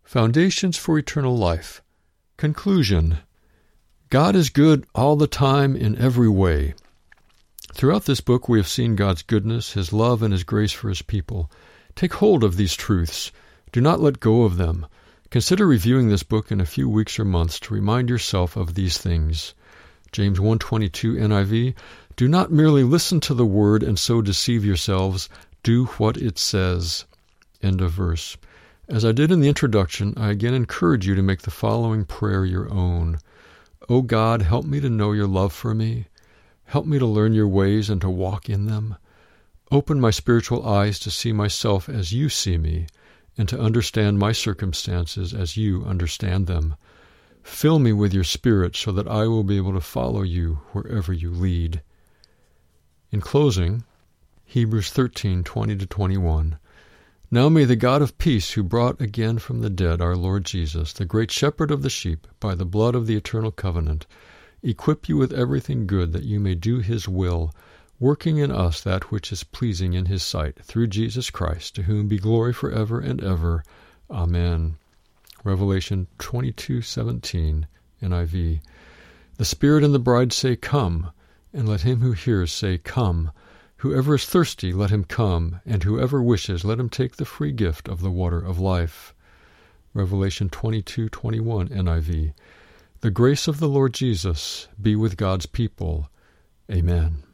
Foundations for Eternal Life. Conclusion. God is good all the time in every way. Throughout this book we have seen God's goodness, His love, and His grace for His people. Take hold of these truths. Do not let go of them. Consider reviewing this book in a few weeks or months to remind yourself of these things. James 1:22 NIV, do not merely listen to the word and so deceive yourselves. Do what it says. End of verse. As I did in the introduction, I again encourage you to make the following prayer your own. O God, help me to know your love for me. Help me to learn your ways and to walk in them. Open my spiritual eyes to see myself as you see me, and to understand my circumstances as you understand them. Fill me with your Spirit so that I will be able to follow you wherever you lead. In closing, Hebrews 13:20-21. Now may the God of peace, who brought again from the dead our Lord Jesus, the great shepherd of the sheep, by the blood of the eternal covenant, equip you with everything good that you may do his will, working in us that which is pleasing in his sight, through Jesus Christ, to whom be glory forever and ever. Amen. Revelation 22:17 NIV. The Spirit and the bride say, Come, and let him who hears say, Come. Whoever is thirsty, let him come, and whoever wishes, let him take the free gift of the water of life. Revelation 22:21 NIV. The grace of the Lord Jesus be with God's people. Amen.